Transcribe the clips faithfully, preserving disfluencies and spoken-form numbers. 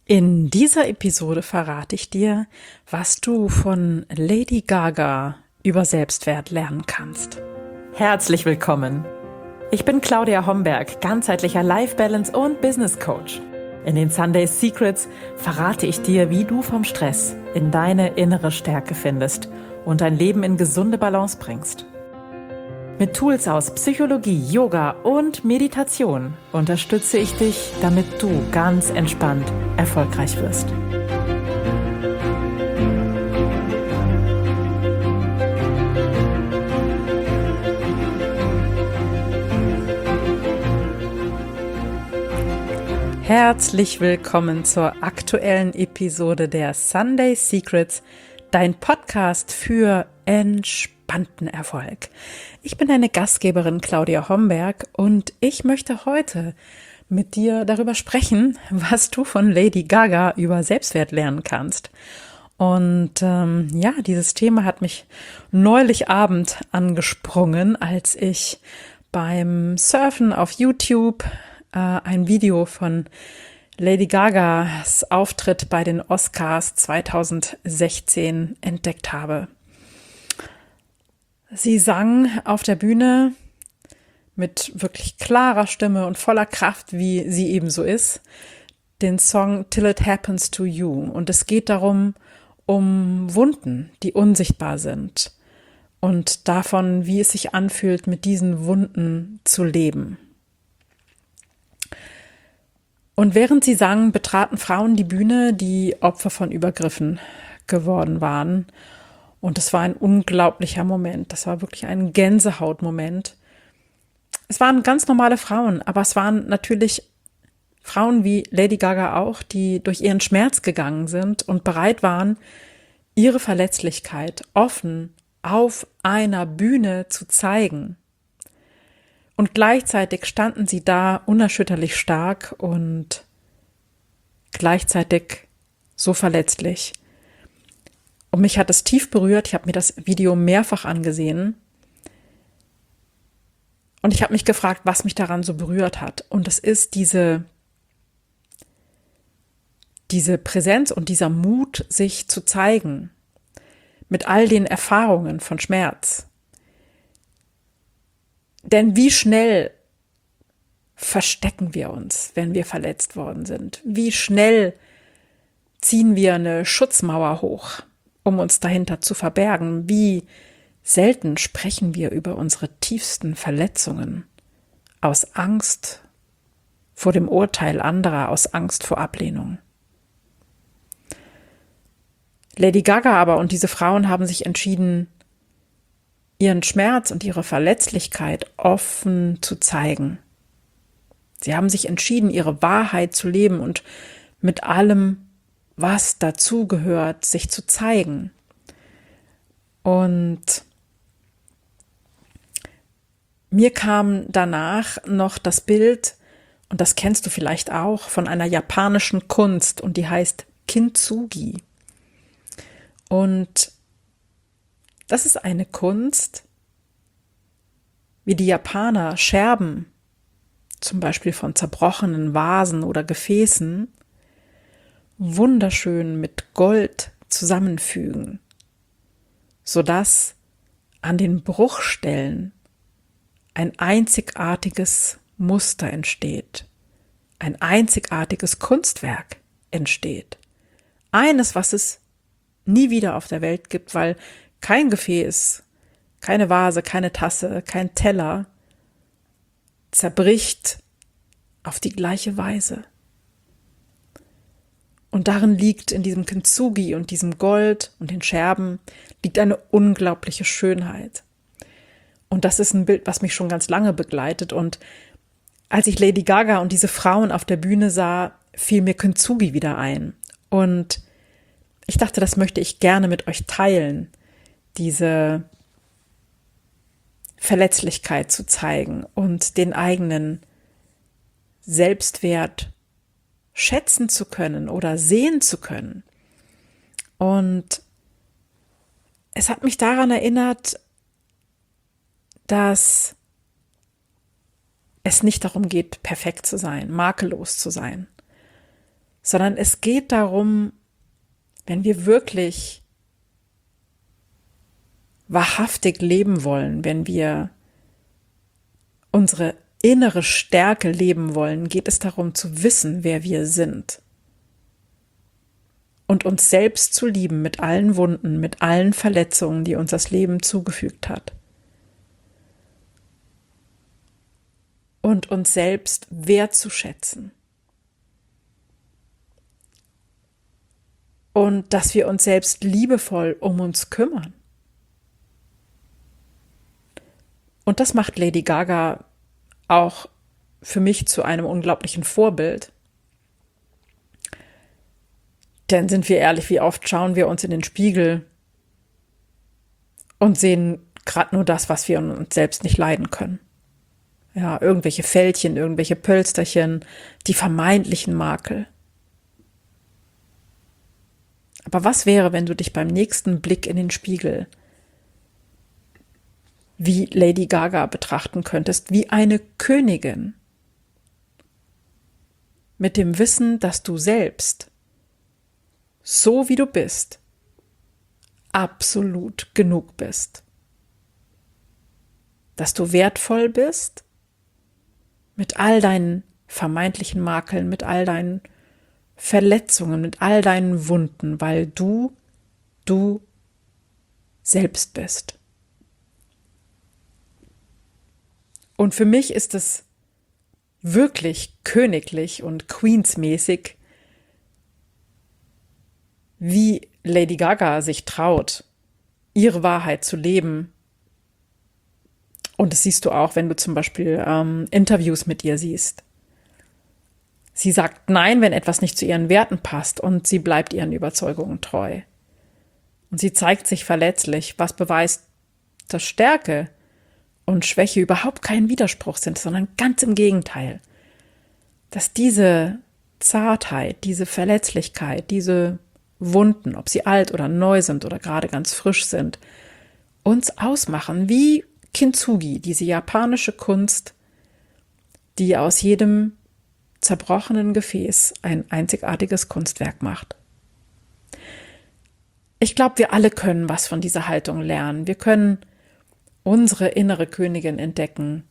In dieser Episode verrate ich dir, was du von Lady Gaga über Selbstwert lernen kannst. Herzlich willkommen! Ich bin Claudia Homberg, ganzheitlicher Life Balance und Business Coach. In den Sunday Secrets verrate ich dir, wie du vom Stress in deine innere Stärke findest und dein Leben in gesunde Balance bringst. Mit Tools aus Psychologie, Yoga und Meditation unterstütze ich dich, damit du ganz entspannt erfolgreich wirst. Herzlich willkommen zur aktuellen Episode der Sunday Secrets, dein Podcast für entspannten Erfolg. Ich bin deine Gastgeberin Claudia Homberg und ich möchte heute mit dir darüber sprechen, was du von Lady Gaga über Selbstwert lernen kannst. Und ähm, ja, dieses Thema hat mich neulich Abend angesprungen, als ich beim Surfen auf YouTube äh, ein Video von Lady Gagas Auftritt bei den Oscars zweitausendsechzehn entdeckt habe. Sie sang auf der Bühne mit wirklich klarer Stimme und voller Kraft, wie sie eben so ist, den Song Till It Happens to You. Und es geht darum, um Wunden, die unsichtbar sind und davon, wie es sich anfühlt, mit diesen Wunden zu leben. Und während sie sang, betraten Frauen die Bühne, die Opfer von Übergriffen geworden waren. Und es war ein unglaublicher Moment. Das war wirklich ein Gänsehautmoment. Es waren ganz normale Frauen, aber es waren natürlich Frauen wie Lady Gaga auch, die durch ihren Schmerz gegangen sind und bereit waren, ihre Verletzlichkeit offen auf einer Bühne zu zeigen. Und gleichzeitig standen sie da unerschütterlich stark und gleichzeitig so verletzlich. Und mich hat es tief berührt. Ich habe mir das Video mehrfach angesehen. Und ich habe mich gefragt, was mich daran so berührt hat. Und es ist diese, diese Präsenz und dieser Mut, sich zu zeigen. Mit all den Erfahrungen von Schmerz. Denn wie schnell verstecken wir uns, wenn wir verletzt worden sind? Wie schnell ziehen wir eine Schutzmauer hoch, um uns dahinter zu verbergen? Wie selten sprechen wir über unsere tiefsten Verletzungen aus Angst vor dem Urteil anderer, aus Angst vor Ablehnung. Lady Gaga aber und diese Frauen haben sich entschieden, ihren Schmerz und ihre Verletzlichkeit offen zu zeigen. Sie haben sich entschieden, ihre Wahrheit zu leben und mit allem, was dazugehört, sich zu zeigen. Und mir kam danach noch das Bild, und das kennst du vielleicht auch, von einer japanischen Kunst, und die heißt Kintsugi. Und das ist eine Kunst, wie die Japaner Scherben, zum Beispiel von zerbrochenen Vasen oder Gefäßen, wunderschön mit Gold zusammenfügen, sodass an den Bruchstellen ein einzigartiges Muster entsteht, ein einzigartiges Kunstwerk entsteht. Eines, was es nie wieder auf der Welt gibt, weil kein Gefäß, keine Vase, keine Tasse, kein Teller zerbricht auf die gleiche Weise. Und darin liegt, in diesem Kintsugi und diesem Gold und den Scherben, liegt eine unglaubliche Schönheit. Und das ist ein Bild, was mich schon ganz lange begleitet. Und als ich Lady Gaga und diese Frauen auf der Bühne sah, fiel mir Kintsugi wieder ein. Und ich dachte, das möchte ich gerne mit euch teilen, diese Verletzlichkeit zu zeigen und den eigenen Selbstwert schätzen zu können oder sehen zu können. Und es hat mich daran erinnert, dass es nicht darum geht, perfekt zu sein, makellos zu sein, sondern es geht darum, wenn wir wirklich wahrhaftig leben wollen, wenn wir unsere innere Stärke leben wollen, geht es darum zu wissen, wer wir sind. Und uns selbst zu lieben mit allen Wunden, mit allen Verletzungen, die uns das Leben zugefügt hat. Und uns selbst wertzuschätzen. Und dass wir uns selbst liebevoll um uns kümmern. Und das macht Lady Gaga auch für mich zu einem unglaublichen Vorbild. Denn sind wir ehrlich, wie oft schauen wir uns in den Spiegel und sehen gerade nur das, was wir in uns selbst nicht leiden können. Ja, irgendwelche Fältchen, irgendwelche Pölsterchen, die vermeintlichen Makel. Aber was wäre, wenn du dich beim nächsten Blick in den Spiegel wie Lady Gaga betrachten könntest, wie eine Königin, mit dem Wissen, dass du selbst, so wie du bist, absolut genug bist. Dass du wertvoll bist, mit all deinen vermeintlichen Makeln, mit all deinen Verletzungen, mit all deinen Wunden, weil du, du selbst bist. Und für mich ist es wirklich königlich und queensmäßig, wie Lady Gaga sich traut, ihre Wahrheit zu leben. Und das siehst du auch, wenn du zum Beispiel ähm, Interviews mit ihr siehst. Sie sagt Nein, wenn etwas nicht zu ihren Werten passt, und sie bleibt ihren Überzeugungen treu. Und sie zeigt sich verletzlich, was beweist, dass Stärke und Schwäche überhaupt kein Widerspruch sind, sondern ganz im Gegenteil. Dass diese Zartheit, diese Verletzlichkeit, diese Wunden, ob sie alt oder neu sind oder gerade ganz frisch sind, uns ausmachen, wie Kintsugi, diese japanische Kunst, die aus jedem zerbrochenen Gefäß ein einzigartiges Kunstwerk macht. Ich glaube, wir alle können was von dieser Haltung lernen. Wir können unsere innere Königin entdecken,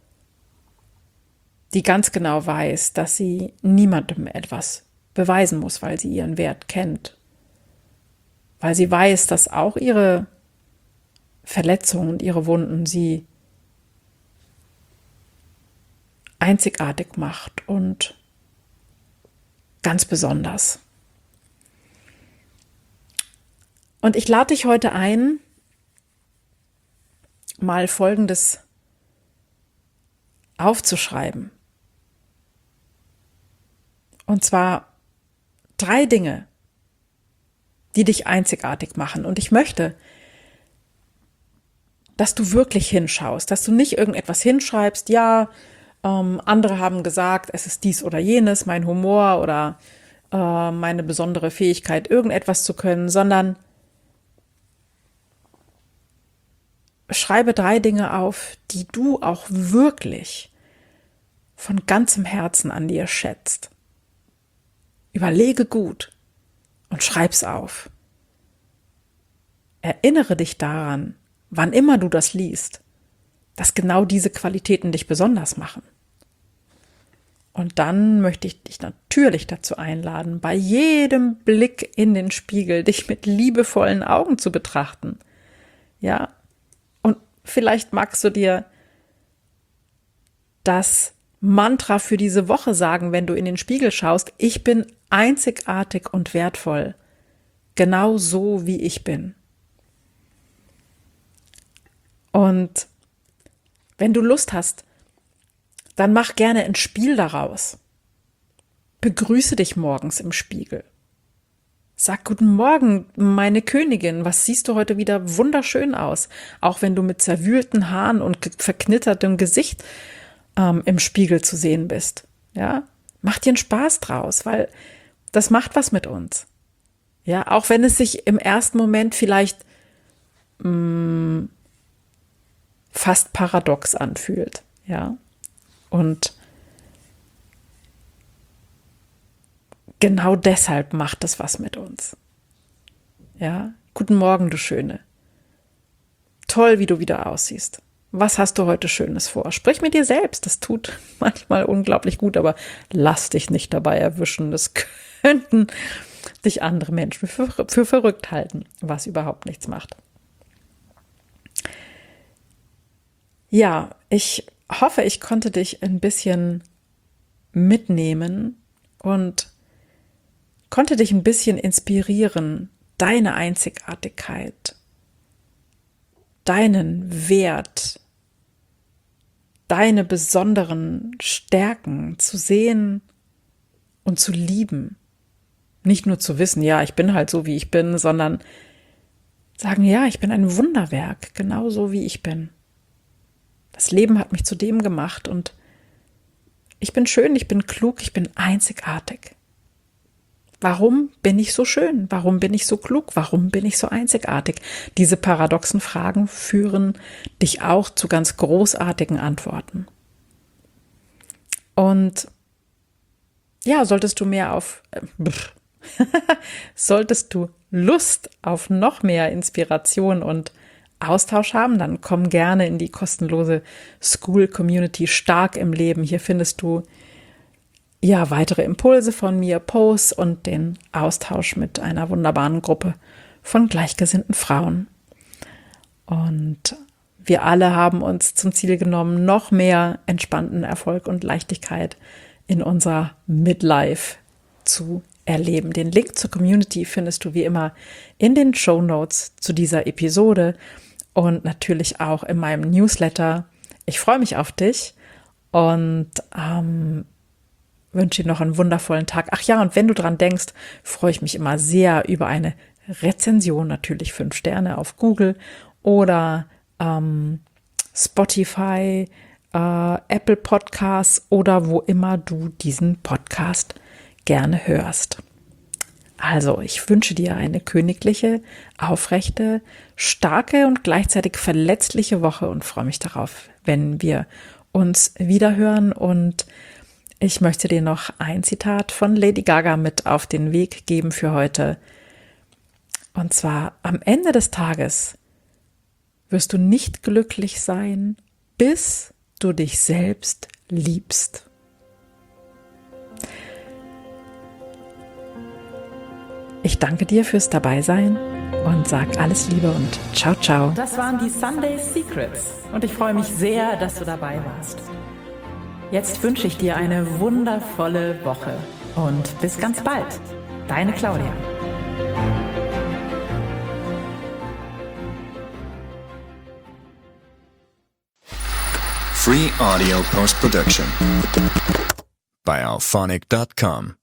die ganz genau weiß, dass sie niemandem etwas beweisen muss, weil sie ihren Wert kennt. Weil sie weiß, dass auch ihre Verletzungen und ihre Wunden sie einzigartig macht und ganz besonders. Und ich lade dich heute ein, mal Folgendes aufzuschreiben. Und zwar drei Dinge, die dich einzigartig machen. Und ich möchte, dass du wirklich hinschaust, dass du nicht irgendetwas hinschreibst, ja, ähm, andere haben gesagt, es ist dies oder jenes, mein Humor oder äh, meine besondere Fähigkeit, irgendetwas zu können, sondern schreibe drei Dinge auf, die du auch wirklich von ganzem Herzen an dir schätzt. Überlege gut und schreib's auf. Erinnere dich daran, wann immer du das liest, dass genau diese Qualitäten dich besonders machen. Und dann möchte ich dich natürlich dazu einladen, bei jedem Blick in den Spiegel dich mit liebevollen Augen zu betrachten. Ja, und vielleicht magst du dir das Mantra für diese Woche sagen, wenn du in den Spiegel schaust: Ich bin einzigartig und wertvoll, genau so wie ich bin. Und wenn du Lust hast, dann mach gerne ein Spiel daraus. Begrüße dich morgens im Spiegel. Sag: Guten Morgen, meine Königin, was siehst du heute wieder wunderschön aus? Auch wenn du mit zerwühlten Haaren und verknittertem Gesicht ähm, im Spiegel zu sehen bist. Ja, mach dir einen Spaß draus, weil das macht was mit uns. Ja, auch wenn es sich im ersten Moment vielleicht mh, fast paradox anfühlt. Ja, und genau deshalb macht es was mit uns. Ja, guten Morgen, du Schöne. Toll, wie du wieder aussiehst. Was hast du heute Schönes vor? Sprich mit dir selbst, das tut manchmal unglaublich gut, aber lass dich nicht dabei erwischen. Das könnten dich andere Menschen für, für verrückt halten, was überhaupt nichts macht. Ja, ich hoffe, ich konnte dich ein bisschen mitnehmen und konnte dich ein bisschen inspirieren, deine Einzigartigkeit, deinen Wert, deine besonderen Stärken zu sehen und zu lieben. Nicht nur zu wissen, ja, ich bin halt so, wie ich bin, sondern sagen, ja, ich bin ein Wunderwerk, genauso wie ich bin. Das Leben hat mich zu dem gemacht und ich bin schön, ich bin klug, ich bin einzigartig. Warum bin ich so schön? Warum bin ich so klug? Warum bin ich so einzigartig? Diese paradoxen Fragen führen dich auch zu ganz großartigen Antworten. Und ja, solltest du mehr auf, äh, solltest du Lust auf noch mehr Inspiration und Austausch haben, dann komm gerne in die kostenlose School Community Stark im Leben. Hier findest du ja weitere Impulse von mir, Posts und den Austausch mit einer wunderbaren Gruppe von gleichgesinnten Frauen. Und wir alle haben uns zum Ziel genommen, noch mehr entspannten Erfolg und Leichtigkeit in unserer Midlife zu erleben. Den Link zur Community findest du wie immer in den Shownotes zu dieser Episode und natürlich auch in meinem Newsletter. Ich freue mich auf dich und ähm, wünsche dir noch einen wundervollen Tag. Ach ja, und wenn du dran denkst, freue ich mich immer sehr über eine Rezension, natürlich fünf Sterne auf Google oder ähm, Spotify, äh, Apple Podcasts oder wo immer du diesen Podcast gerne hörst. Also, ich wünsche dir eine königliche, aufrechte, starke und gleichzeitig verletzliche Woche und freue mich darauf, wenn wir uns wiederhören. Und ich möchte dir noch ein Zitat von Lady Gaga mit auf den Weg geben für heute. Und zwar: Am Ende des Tages wirst du nicht glücklich sein, bis du dich selbst liebst. Ich danke dir fürs Dabeisein und sag alles Liebe und ciao, ciao. Das waren die Sunday Secrets und ich freue mich sehr, dass du dabei warst. Jetzt wünsche ich dir eine wundervolle Woche und bis ganz bald. Deine Claudia. Free audio post-production by alphonic dot com.